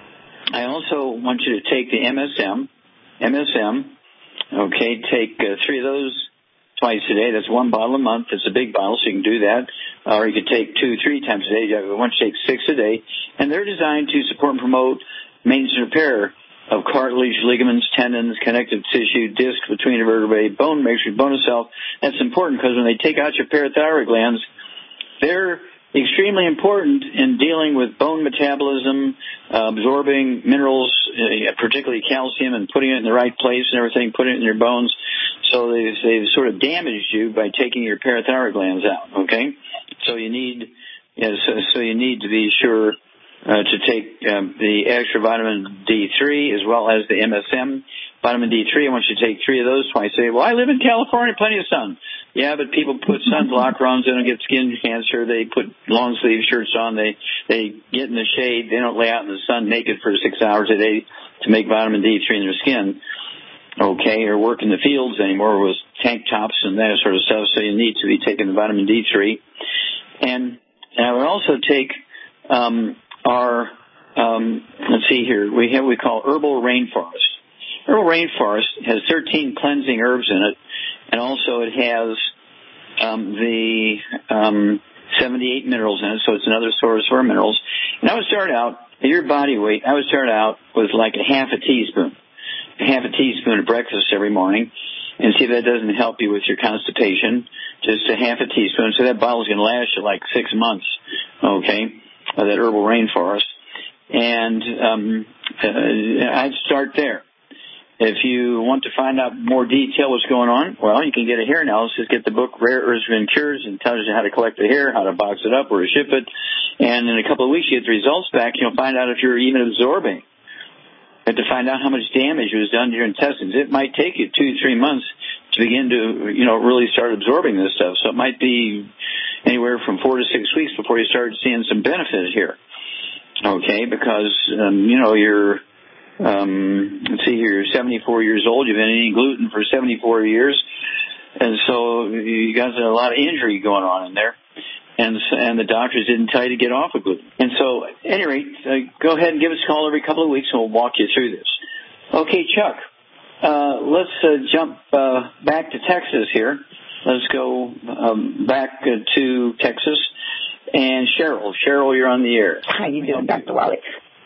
I also want you to take the M S M. M S M. Okay, take uh, three of those twice a day. That's one bottle a month. It's a big bottle, so you can do that. Or you could take two, three times a day. I want you to take six a day. And they're designed to support and promote maintenance and repair of cartilage, ligaments, tendons, connective tissue, disc between the vertebrae, bone matrix, bone itself. That's important because when they take out your parathyroid glands, they're extremely important in dealing with bone metabolism, uh, absorbing minerals, uh, particularly calcium, and putting it in the right place and everything, putting it in your bones. So they've, they've sort of damaged you by taking your parathyroid glands out, okay? So you need, you know, so, so you need to be sure uh, to take um, the extra vitamin D three as well as the M S M. Vitamin D three, I want you to take three of those twice a day. Well, I live in California, plenty of sun. Yeah, but people put sunblock on, they don't get skin cancer. They put long sleeve shirts on. They they get in the shade. They don't lay out in the sun naked for six hours a day to make vitamin D three in their skin. Okay, or work in the fields anymore with tank tops and that sort of stuff. So you need to be taking the vitamin D three. And, and I would also take um, our um, let's see here. We have what we call herbal rainforest. Herbal rainforest has thirteen cleansing herbs in it, and also it has um, the um, seventy-eight minerals in it, so it's another source for minerals. And I would start out, at your body weight, I would start out with like a half a teaspoon, a half a teaspoon at breakfast every morning, and see if that doesn't help you with your constipation. Just a half a teaspoon, so that bottle's going to last you like six months, okay, of that herbal rainforest. And um, uh, I'd start there. If you want to find out more detail what's going on, well, you can get a hair analysis, get the book Rare Earths and Cures, and tells you how to collect the hair, how to box it up, where to ship it. And in a couple of weeks, you get the results back. You'll find out if you're even absorbing. You have to find out how much damage was done to your intestines. It might take you two, three months to begin to, you know, really start absorbing this stuff. So it might be anywhere from four to six weeks before you start seeing some benefit here. Okay, because, um, you know, you're... Um, let's see here, you're seventy-four years old, you've been eating gluten for seventy-four years, and so you guys have a lot of injury going on in there, and and the doctors didn't tell you to get off of gluten. And so, at any rate, uh, go ahead and give us a call every couple of weeks, and we'll walk you through this. Okay, Chuck, uh, let's uh, jump uh, back to Texas here. Let's go um, back uh, to Texas. And Cheryl, Cheryl, you're on the air. How you doing, Doctor Wallach?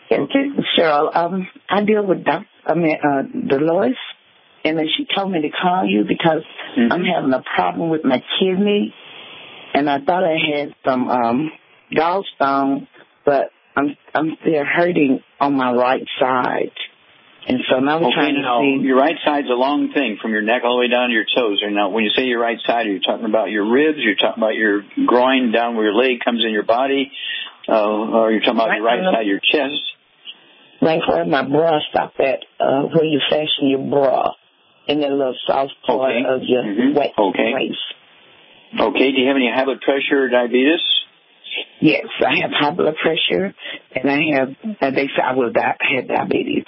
Cheryl, um, I deal with Doctor I mean, uh, Dolores, and then she told me to call you because mm-hmm. I'm having a problem with my kidney, and I thought I had some um, gallstone but I'm I'm still hurting on my right side. And so now I'm okay, trying to now, see. Your right side's a long thing from your neck all the way down to your toes. And now, when you say your right side, are you talking about your ribs? You're talking about your groin down where your leg comes in your body? Uh, or you're talking about right your right the, side, your chest? Like where my bra stop at, uh, where you fasten your bra in that little soft part okay. of your mm-hmm. wet okay. place. Okay. Do you have any high blood pressure or diabetes? Yes, I have high blood pressure, and I have, uh, they said I would have had diabetes.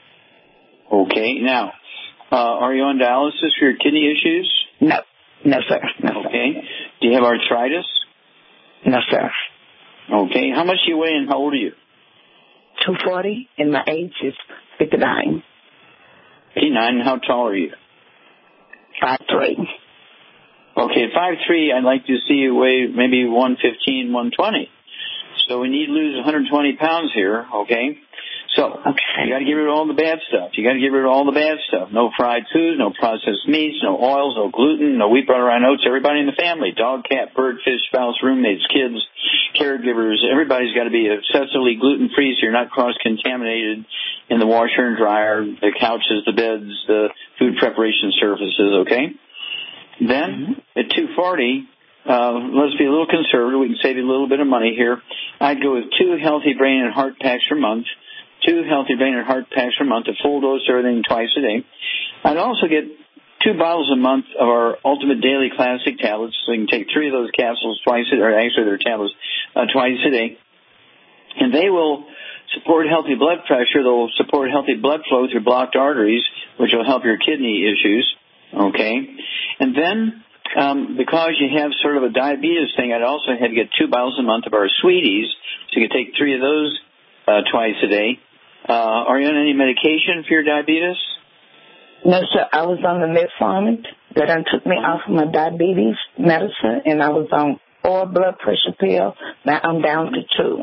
Okay. Now, uh, are you on dialysis for your kidney issues? No. No, sir. No, okay. Sir. Do you have arthritis? No, sir. Okay. How much do you weigh and how old are you? two forty, and my age is fifty-nine. fifty-nine. How tall are you? five three. Okay, at five three, I'd like to see you weigh maybe one fifteen, one twenty. So we need to lose one hundred twenty pounds here, okay? So, okay. You got to get rid of all the bad stuff. You got to get rid of all the bad stuff. No fried foods, no processed meats, no oils, no gluten, no wheat, butter, rye, oats. Everybody in the family, dog, cat, bird, fish, spouse, roommates, kids, caregivers, everybody's got to be excessively gluten-free so you're not cross-contaminated in the washer and dryer, the couches, the beds, the food preparation surfaces, okay? Then, mm-hmm. at two forty, uh, let's be a little conservative. We can save you a little bit of money here. I'd go with two healthy brain and heart packs per month. Two healthy brain and heart packs per month, a full dose of everything twice a day. I'd also get two bottles a month of our Ultimate Daily Classic tablets, so you can take three of those capsules twice a day, or actually they're tablets, uh, twice a day. And they will support healthy blood pressure. They'll support healthy blood flow through blocked arteries, which will help your kidney issues, okay? And then, um, because you have sort of a diabetes thing, I'd also have to get two bottles a month of our Sweeties, so you can take three of those uh, twice a day. Uh, are you on any medication for your diabetes? No, sir. I was on the metformin that done took me off of my diabetes medicine, and I was on four blood pressure pills. Now I'm down to two.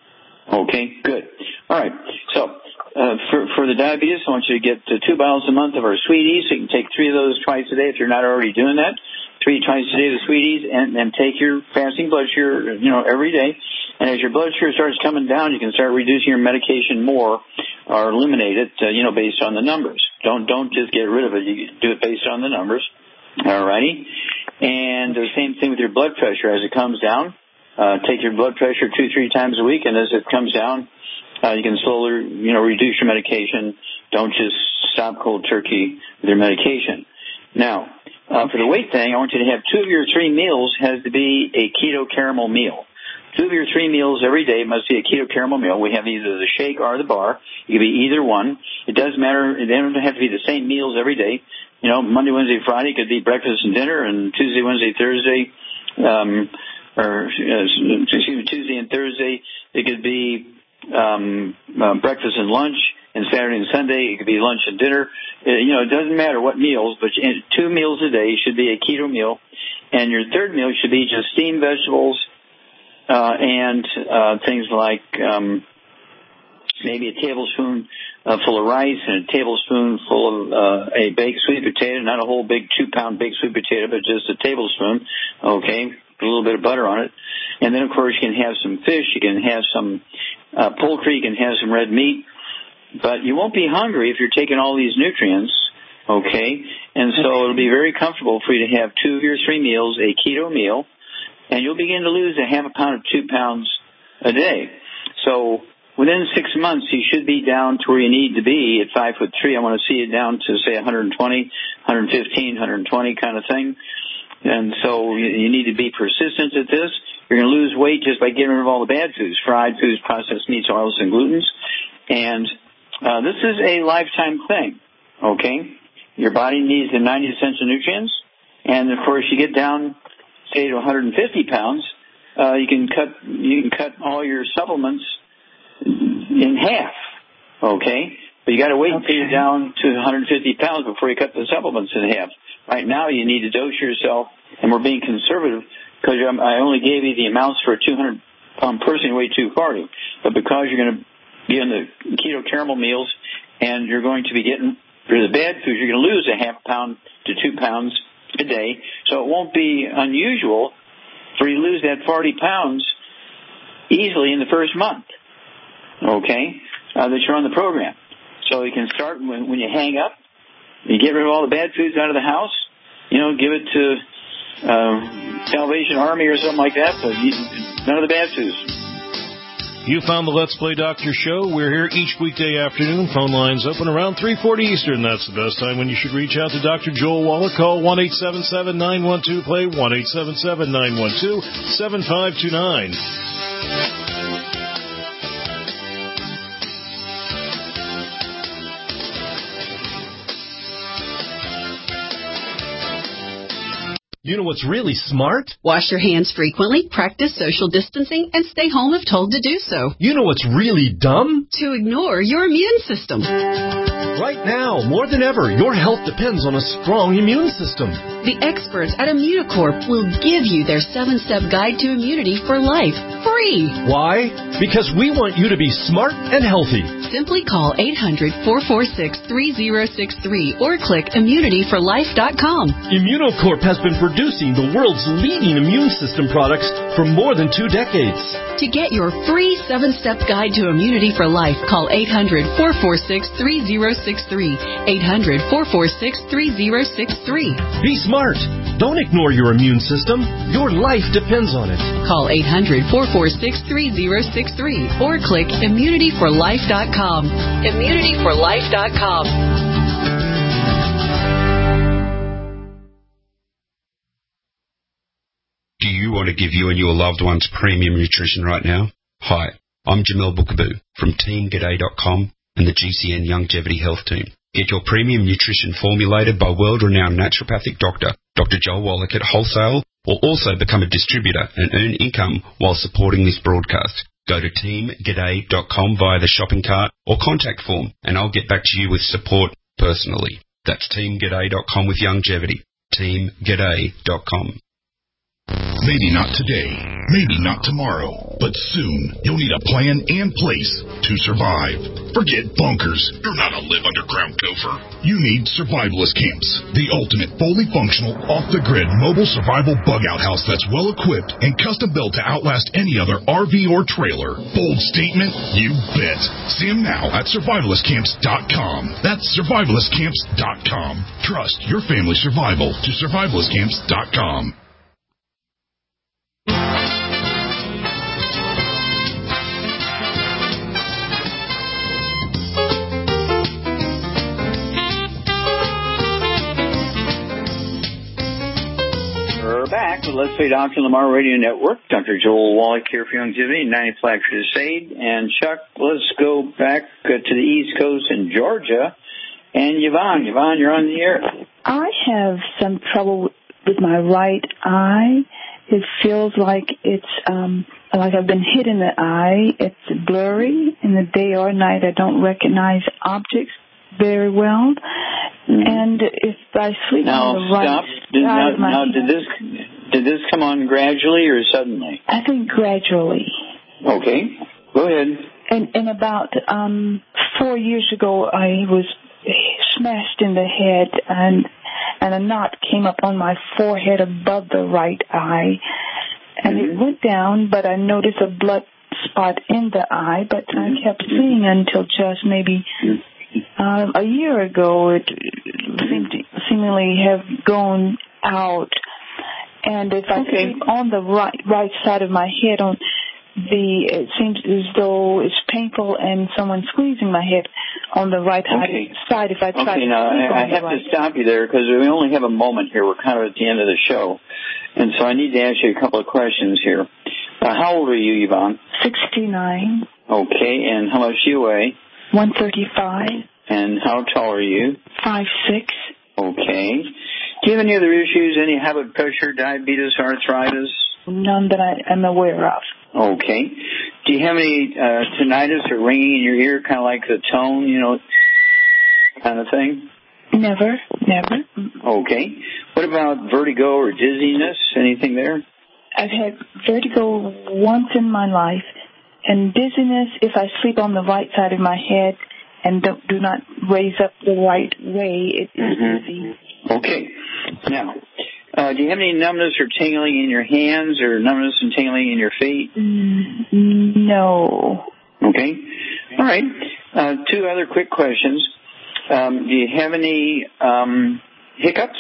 Okay, good. All right. So uh, for for the diabetes, I want you to get uh, two bottles a month of our Sweeties. So you can take three of those twice a day if you're not already doing that. Three twice a day of the Sweeties, and, and take your fasting blood sugar, you know, every day. And as your blood sugar starts coming down, you can start reducing your medication more or eliminate it, uh, you know, based on the numbers. Don't don't just get rid of it. You do it based on the numbers. All righty. And the same thing with your blood pressure. As it comes down, uh, take your blood pressure two, three times a week, and as it comes down, uh, you can slowly, you know, reduce your medication. Don't just stop cold turkey with your medication. Now, uh, for the weight thing, I want you to have two of your three meals has to be a keto caramel meal. Two of your three meals every day must be a keto caramel meal. We have either the shake or the bar. It can be either one. It doesn't matter. It doesn't have to be the same meals every day. You know, Monday, Wednesday, Friday could be breakfast and dinner, and Tuesday, Wednesday, Thursday, um, or uh, excuse me, Tuesday and Thursday it could be um, uh, breakfast and lunch, and Saturday and Sunday it could be lunch and dinner. Uh, you know, it doesn't matter what meals, but two meals a day should be a keto meal, and your third meal should be just steamed vegetables uh, and uh, things like um, maybe a tablespoon uh, full of rice and a tablespoon full of uh, a baked sweet potato, not a whole big two-pound baked sweet potato, but just a tablespoon, okay, with a little bit of butter on it. And then, of course, you can have some fish, you can have some uh, poultry, you can have some red meat, but you won't be hungry if you're taking all these nutrients, okay? And so it'll be very comfortable for you to have two of your three meals, a keto meal, and you'll begin to lose a half a pound or two pounds a day. So within six months, you should be down to where you need to be at five foot three. I want to see you down to, say, one twenty, one fifteen, one twenty kind of thing. And so you need to be persistent at this. You're going to lose weight just by getting rid of all the bad foods, fried foods, processed meats, oils, and glutens. And uh, this is a lifetime thing, okay? Your body needs the ninety essential nutrients. And, of course, you get down, say, to one fifty pounds, uh, you can cut you can cut all your supplements in half, okay? But you got to wait until you're down to one fifty pounds before you cut the supplements in half. Right now, you need to dose yourself, and we're being conservative because I only gave you the amounts for a two hundred pound person who weighed two forty. But because you're going to be on the keto caramel meals and you're going to be getting rid of the bad foods, you're going to lose a half pound to two pounds a day. So it won't be unusual for you to lose that forty pounds easily in the first month, okay, uh, that you're on the program. So you can start when, when you hang up, you get rid of all the bad foods out of the house, you know, give it to uh, Salvation Army or something like that, but you, none of the bad foods. You found the Let's Play Doctor show. We're here each weekday afternoon. Phone lines open around three forty Eastern. That's the best time when you should reach out to Doctor Joel Wallach. Call one eight seven seven, nine one two, play, one eight seven seven, nine one two, seven five two nine. You know what's really smart? Wash your hands frequently, practice social distancing, and stay home if told to do so. You know what's really dumb? To ignore your immune system. Right now, more than ever, your health depends on a strong immune system. The experts at Immunicorp will give you their seven-step guide to immunity for life, free. Why? Because we want you to be smart and healthy. Simply call eight hundred, four four six, three zero six three or click immunity for life dot com. Immunicorp has been producing the world's leading immune system products for more than two decades. To get your free seven-step guide to immunity for life, call eight hundred, four four six, three zero six three, eight hundred, four four six, three zero six three. Be smart. Don't ignore your immune system. Your life depends on it. Call eight hundred, four four six, three zero six three or click immunity for life dot com. immunity for life dot com. Do you want to give you and your loved ones premium nutrition right now? Hi, I'm Jamel Bookaboo from team g'day dot com and the G C N Longevity Health Team. Get your premium nutrition formulated by world-renowned naturopathic doctor, Doctor Joel Wallach at wholesale, or also become a distributor and earn income while supporting this broadcast. Go to team g'day dot com via the shopping cart or contact form, and I'll get back to you with support personally. That's team g'day dot com with longevity. team g'day dot com. Maybe not today, maybe not tomorrow, but soon you'll need a plan and place to survive. Forget bunkers. You're not a live underground gopher. You need survivalist camps, the ultimate fully functional, off-the-grid mobile survival bug-out house that's well-equipped and custom-built to outlast any other R V or trailer. Bold statement? You bet. See them now at survivalist camps dot com. That's survivalist camps dot com. Trust your family's survival to survivalist camps dot com. We're back with Let's Play Doctor Lamar Radio Network. Doctor Joel Wallach here for Longevity, ninety Flat Crusade. And Chuck, let's go back uh, to the East Coast in Georgia. And Yvonne, Yvonne, you're on the air. I have some trouble with my right eye. It feels like it's um like I've been hit in the eye. It's blurry in the day or night. I don't recognize objects very well. Mm-hmm. And if I sleep now, on the right stop. side Did, now, of my now head, did this did this come on gradually or suddenly? I think gradually. Okay, go ahead. And and about um four years ago, I was smashed in the head, and and a knot came up on my forehead above the right eye, and mm-hmm. it went down, but I noticed a blood spot in the eye, but I kept seeing until just maybe uh, a year ago it seemed to seemingly have gone out. And if I okay. sleep on the right right side of my head, on the it seems as though it's painful and someone squeezing my head on the right okay. side. If I try okay, to now sleep I, I on the have right to stop you there because we only have a moment here. We're kind of at the end of the show, and so I need to ask you a couple of questions here. Uh, how old are you, Yvonne? Sixty-nine. Okay, and how much do you weigh? One thirty-five. And how tall are you? Five six. Okay. Do you have any other issues? Any high blood pressure, diabetes, arthritis? None that I am aware of. Okay. Do you have any uh, tinnitus or ringing in your ear, kind of like the tone, you know, kind of thing? Never, never. Okay. What about vertigo or dizziness? Anything there? I've had vertigo once in my life, and dizziness if I sleep on the right side of my head and don't, do not raise up the right way. It is mm-hmm. dizzy. Okay. Now, Uh, do you have any numbness or tingling in your hands or numbness and tingling in your feet? Mm, no. Okay. All right. Uh, two other quick questions. Um, do you have any um, hiccups?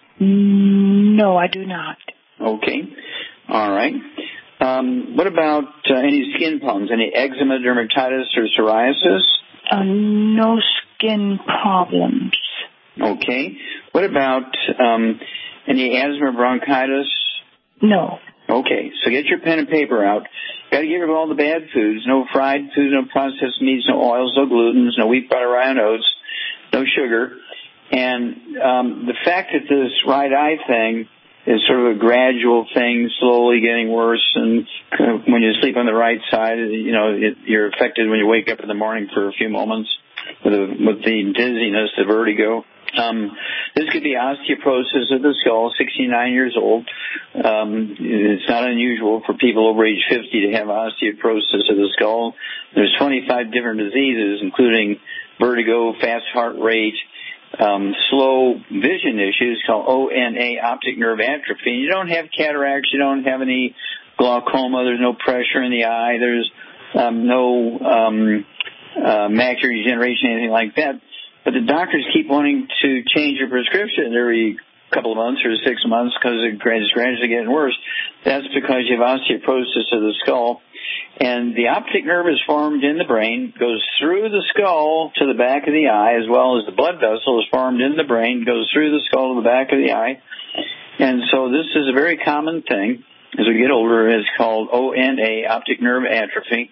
No, I do not. Okay. All right. Um, what about uh, any skin problems? Any eczema, dermatitis, or psoriasis? Uh, no skin problems. Okay. What about um, any asthma, bronchitis? No. Okay. So get your pen and paper out. Got to get rid of all the bad foods. No fried foods, no processed meats, no oils, no glutens, no wheat, butter, rye, and oats, no sugar. And um, the fact that this right eye thing is sort of a gradual thing, slowly getting worse, and when you sleep on the right side, you know, it, you're affected when you wake up in the morning for a few moments with, a, with the dizziness, the vertigo. Um, this could be osteoporosis of the skull, sixty-nine years old. Um, it's not unusual for people over age fifty to have osteoporosis of the skull. There's twenty-five different diseases, including vertigo, fast heart rate, um, slow vision issues called O N A, optic nerve atrophy. You don't have cataracts. You don't have any glaucoma. There's no pressure in the eye. There's um, no um, uh, macular degeneration, anything like that. But the doctors keep wanting to change your prescription every couple of months or six months because it's gradually getting worse. That's because you have osteoporosis of the skull. And the optic nerve is formed in the brain, goes through the skull to the back of the eye, as well as the blood vessel is formed in the brain, goes through the skull to the back of the eye. And so this is a very common thing as we get older. It's called O N A, optic nerve atrophy.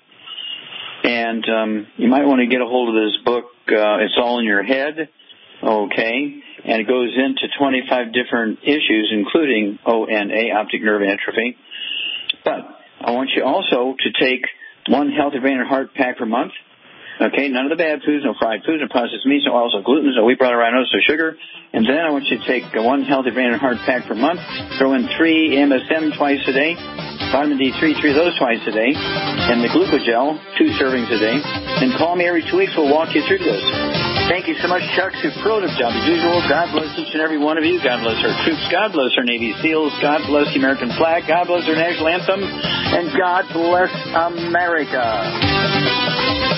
And um, you might want to get a hold of this book. Uh, it's all in your head, okay? And it goes into twenty-five different issues, including O N A, optic nerve atrophy. But I want you also to take one healthy brain and heart pack per month. Okay, none of the bad foods, no fried foods, no processed meats, no oils, no gluten, no wheat, butter, rye, no sugar. And then I want you to take one healthy brain and heart pack per month. Throw in three M S M twice a day, vitamin D three, three of those twice a day, and the glucogel, two servings a day. And call me every two weeks. We'll walk you through this. Thank you so much, Chuck. Superlative job as usual. God bless each and every one of you. God bless our troops. God bless our Navy SEALs. God bless the American flag. God bless our national anthem. And God bless America.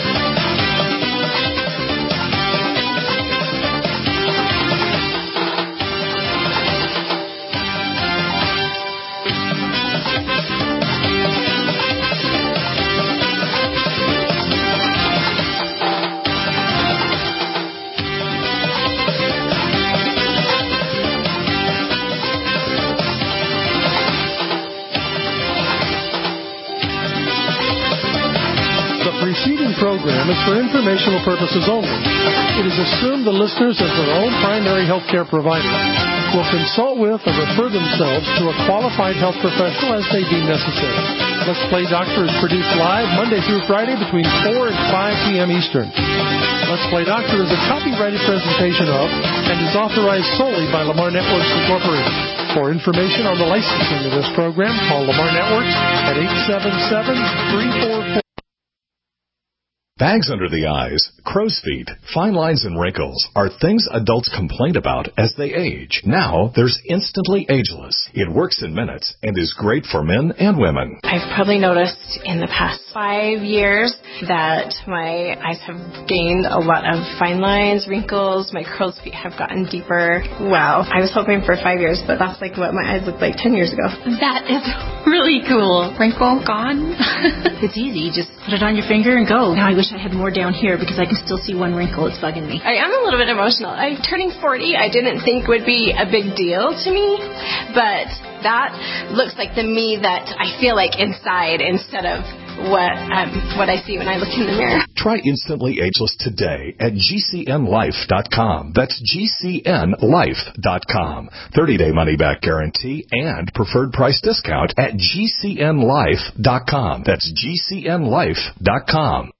The preceding program is for informational purposes only. It is assumed the listeners, as their own primary health care provider, will consult with or refer themselves to a qualified health professional as they deem necessary. Let's Play Doctor is produced live Monday through Friday between four and five p.m. Eastern. Let's Play Doctor is a copyrighted presentation of and is authorized solely by Lamar Networks Incorporated. For information on the licensing of this program, call Lamar Networks at eight seven seven, three four four. Bags under the eyes, crow's feet, fine lines, and wrinkles are things adults complain about as they age. Now, there's Instantly Ageless. It works in minutes and is great for men and women. I've probably noticed in the past five years that my eyes have gained a lot of fine lines, wrinkles, my crow's feet have gotten deeper. Wow. I was hoping for five years, but that's like what my eyes looked like ten years ago. That is really cool. Wrinkle gone. It's easy. Just put it on your finger and go. Now I wish I had more down here because I can still see one wrinkle. It's bugging me. I am a little bit emotional. I'm turning forty. I didn't think would be a big deal to me, but that looks like the me that I feel like inside instead of what um, what I see when I look in the mirror. Try Instantly Ageless today at G C N life dot com. That's G C N life dot com. thirty-day money-back guarantee and preferred price discount at G C N life dot com. That's G C N life dot com.